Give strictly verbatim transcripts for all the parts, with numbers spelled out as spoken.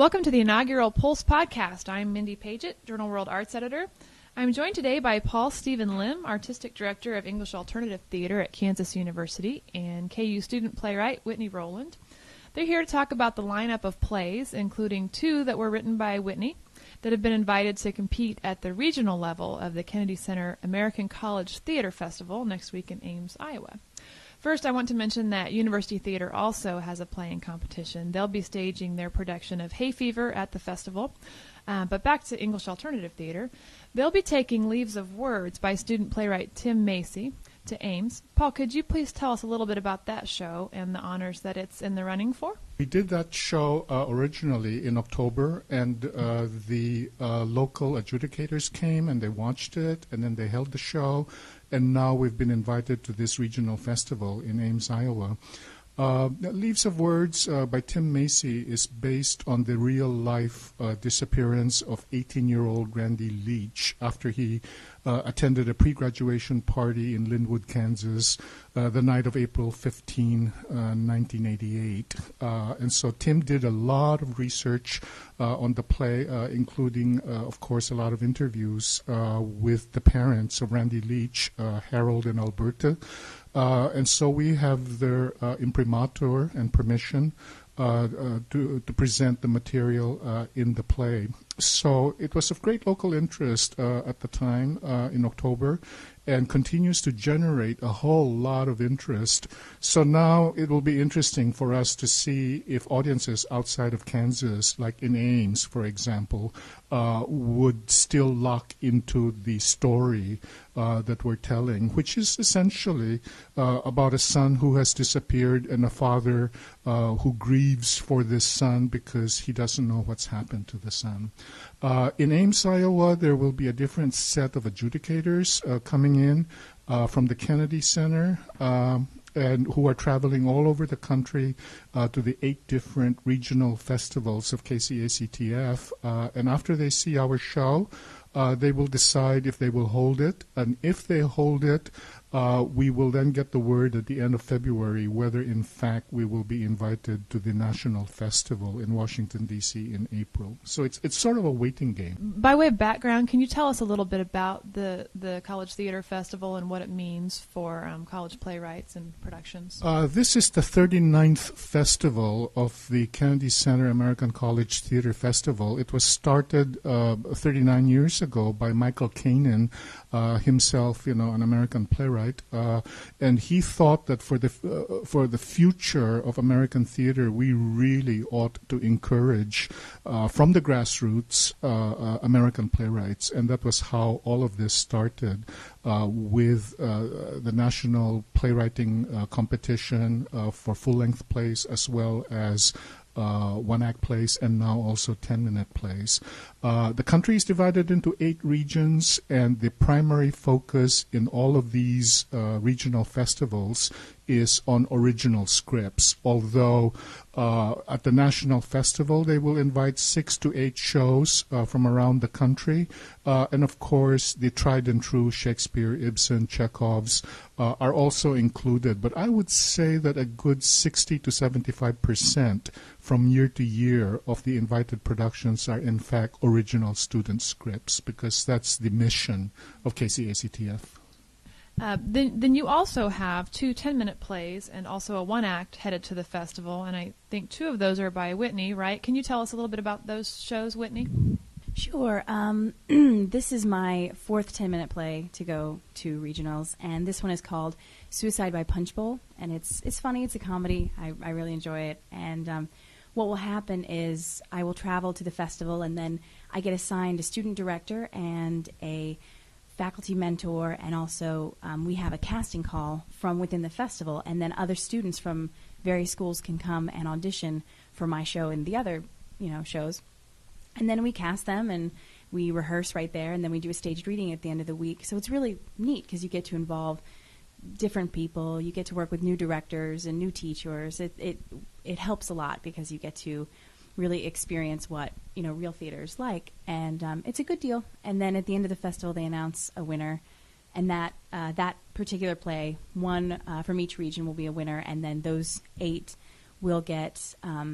Welcome to the inaugural Pulse podcast. I'm Mindy Paget, Journal World Arts Editor. I'm joined today by Paul Stephen Lim, Artistic Director of English Alternative Theater at Kansas University, and K U student playwright Whitney Rowland. They're here to talk about the lineup of plays, including two that were written by Whitney, that have been invited to compete at the regional level of the Kennedy Center American College Theater Festival next week in Ames, Iowa. First, I want to mention that University Theater also has a playing competition. They'll be staging their production of Hay Fever at the festival. Uh, but back to English Alternative Theater, they'll be taking Leaves of Words by student playwright Tim Macy to Ames. Paul, could you please tell us a little bit about that show and the honors that it's in the running for? We did that show uh, originally in October, and uh, the uh, local adjudicators came and they watched it, and then they held the show, and now we've been invited to this regional festival in Ames, Iowa. Uh, Leaves of Words uh, by Tim Macy is based on the real-life uh, disappearance of eighteen-year-old Randy Leach after he uh, attended a pre-graduation party in Linwood, Kansas, uh, the night of April fifteenth, uh, nineteen eighty-eight. Uh, and so Tim did a lot of research uh, on the play, uh, including, uh, of course, a lot of interviews uh, with the parents of Randy Leach, uh, Harold and Alberta. Uh, and so we have their uh, imprimatur and permission uh, uh, to, to present the material uh, in the play. So it was of great local interest uh, at the time uh, in October, and continues to generate a whole lot of interest. So now it will be interesting for us to see if audiences outside of Kansas, like in Ames, for example, uh, would still lock into the story uh, that we're telling, which is essentially uh, about a son who has disappeared and a father uh, who grieves for this son because he doesn't know what's happened to the son. Uh, in Ames, Iowa, there will be a different set of adjudicators uh, coming in uh, from the Kennedy Center um, and who are traveling all over the country uh, to the eight different regional festivals of K C A C T F. Uh, and after they see our show, uh, they will decide if they will hold it. And if they hold it, Uh, we will then get the word at the end of February whether, in fact, we will be invited to the National Festival in Washington, D C in April. So it's it's sort of a waiting game. By way of background, can you tell us a little bit about the, the College Theater Festival and what it means for um, college playwrights and productions? Uh, this is the thirty-ninth festival of the Kennedy Center American College Theater Festival. It was started uh, thirty-nine years ago by Michael Kanin, uh, himself, you know, an American playwright. Uh, and he thought that for the uh, for the future of American theater, we really ought to encourage uh, from the grassroots uh, uh, American playwrights, and that was how all of this started uh, with uh, the national playwriting uh, competition uh, for full-length plays as well as Uh, one-act plays, and now also ten-minute plays. Uh, the country is divided into eight regions, and the primary focus in all of these uh, regional festivals is on original scripts, although uh, at the National Festival they will invite six to eight shows uh, from around the country, uh, and of course the tried and true Shakespeare, Ibsen, Chekhov's uh, are also included. But I would say that a good sixty to seventy-five percent from year to year of the invited productions are in fact original student scripts, because that's the mission of K C A C T F. Uh, then, then you also have two ten-minute plays and also a one-act headed to the festival, and I think two of those are by Whitney, right? Can you tell us a little bit about those shows, Whitney? Sure. Um, this is my fourth ten-minute play to go to regionals, and this one is called Suicide by Punch Bowl, and it's it's funny. It's a comedy. I, I really enjoy it, and um, what will happen is I will travel to the festival, and then I get assigned a student director and a faculty mentor, and also um, we have a casting call from within the festival, and then other students from various schools can come and audition for my show and the other, you know, shows. And then we cast them, and we rehearse right there, and then we do a staged reading at the end of the week. So it's really neat because you get to involve different people. You get to work with new directors and new teachers. It it it helps a lot because you get to really experience what, you know, real theater is like, and um, it's a good deal. And then at the end of the festival, they announce a winner, and that uh, that particular play, one uh, from each region, will be a winner, and then those eight will get um,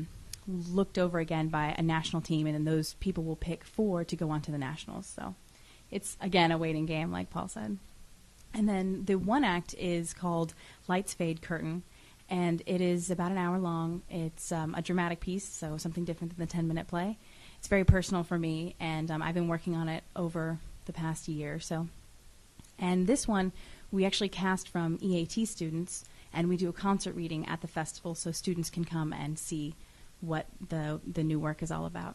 looked over again by a national team, and then those people will pick four to go on to the nationals. So it's, again, a waiting game, like Paul said. And then the one act is called Lights Fade Curtain, and it is about an hour long. It's um, a dramatic piece, so something different than the ten-minute play. It's very personal for me, and um, I've been working on it over the past year or so. And this one, we actually cast from E A T students, and we do a concert reading at the festival so students can come and see what the the new work is all about.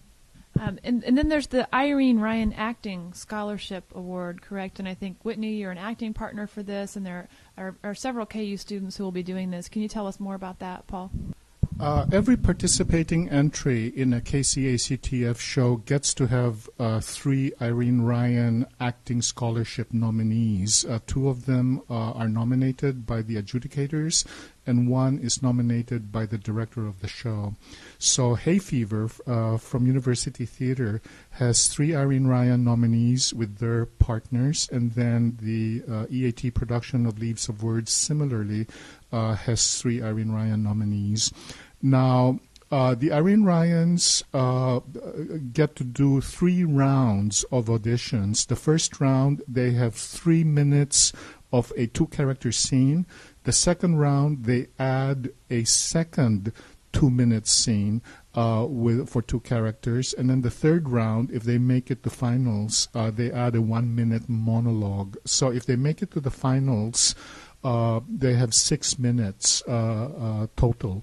Um, and, and then there's the Irene Ryan Acting Scholarship Award, correct? And I think, Whitney, you're an acting partner for this, and there are, are several K U students who will be doing this. Can you tell us more about that, Paul? Uh, every participating entry in a K C A C T F show gets to have uh, three Irene Ryan Acting Scholarship nominees. Uh, two of them uh, are nominated by the adjudicators, and one is nominated by the director of the show. So Hay Fever uh, from University Theater has three Irene Ryan nominees with their partners, and then the uh, E A T production of Leaves of Words similarly uh, has three Irene Ryan nominees. Now, uh, the Irene Ryans uh, get to do three rounds of auditions. The first round, they have three minutes of a two-character scene. The second round, they add a second two-minute scene uh, with for two characters. And then the third round, if they make it to finals, uh, they add a one-minute monologue. So if they make it to the finals, uh, they have six minutes uh, uh, total.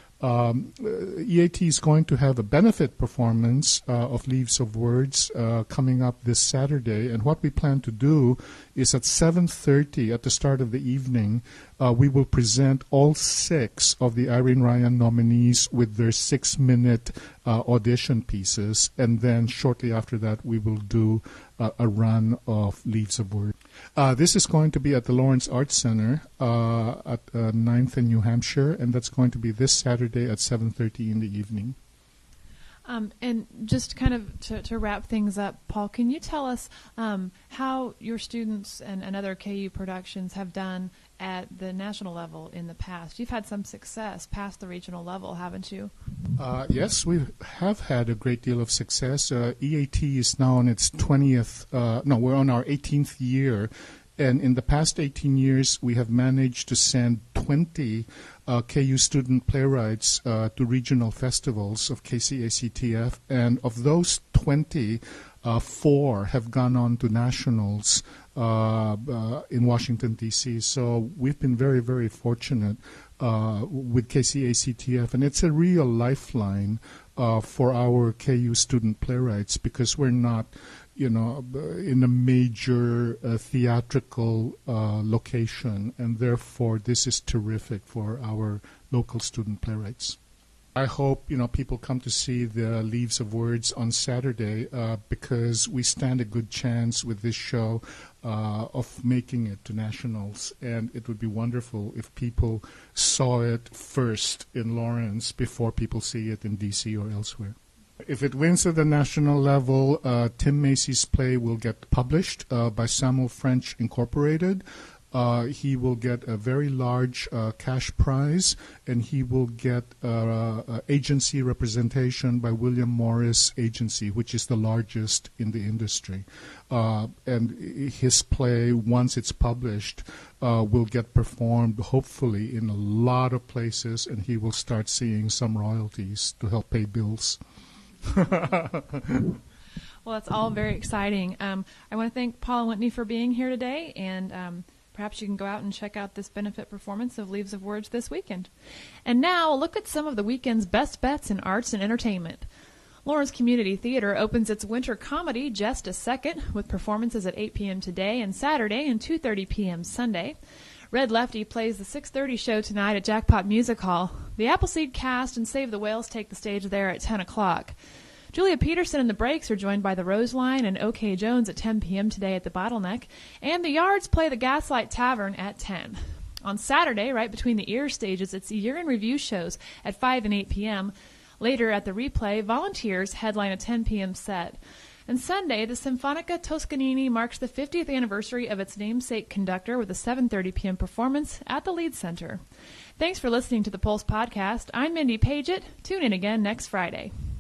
Um, E A T is going to have a benefit performance uh, of Leaves of Words uh, coming up this Saturday, and what we plan to do is at seven thirty at the start of the evening, uh, we will present all six of the Irene Ryan nominees with their six-minute uh, audition pieces, and then shortly after that we will do uh, a run of Leaves of Words. Uh, this is going to be at the Lawrence Arts Center uh, at uh, ninth and New Hampshire, and that's going to be this Saturday at seven thirty in the evening. Um, and just kind of to, to wrap things up, Paul, can you tell us um, how your students and, and other K U productions have done at the national level in the past? You've had some success past the regional level, haven't you? Uh, yes, we have had a great deal of success. Uh, E A T is now on its twentieth, uh, no, we're on our eighteenth year. And in the past eighteen years, we have managed to send twenty uh, K U student playwrights uh, to regional festivals of K C A C T F. And of those twenty, uh, four have gone on to nationals uh, uh, in Washington, D C. So we've been very, very fortunate uh, with K C A C T F. And it's a real lifeline uh, for our K U student playwrights, because we're not, you know, in a major uh, theatrical uh, location, and therefore this is terrific for our local student playwrights. I hope, you know, people come to see the Leaves of Words on Saturday uh, because we stand a good chance with this show uh, of making it to nationals, and it would be wonderful if people saw it first in Lawrence before people see it in D C or elsewhere. If it wins at the national level, uh, Tim Macy's play will get published uh, by Samuel French Incorporated. Uh, he will get a very large uh, cash prize, and he will get uh, uh, agency representation by William Morris Agency, which is the largest in the industry. Uh, and his play, once it's published, uh, will get performed, hopefully, in a lot of places, and he will start seeing some royalties to help pay bills. Well, that's all very exciting. Um, I want to thank Paul and Whitney for being here today, and um, perhaps you can go out and check out this benefit performance of Leaves of Words this weekend. And now, a look at some of the weekend's best bets in arts and entertainment. Lawrence Community Theater opens its winter comedy Just a Second with performances at eight p.m. today and Saturday and two thirty p.m. Sunday. Red Lefty plays the six thirty show tonight at Jackpot Music Hall. The Appleseed Cast and Save the Whales take the stage there at ten o'clock. Julia Peterson and the Breaks are joined by the Roseline and OK Jones at ten p.m. today at the Bottleneck. And the Yards play the Gaslight Tavern at ten. On Saturday, right between the ear stages, it's the Year in Review shows at five and eight p.m. Later at the Replay, Volunteers headline a ten p.m. set. And Sunday, the Sinfonica Toscanini marks the fiftieth anniversary of its namesake conductor with a seven thirty p.m. performance at the Leeds Center. Thanks for listening to the Pulse Podcast. I'm Mindy Paget. Tune in again next Friday.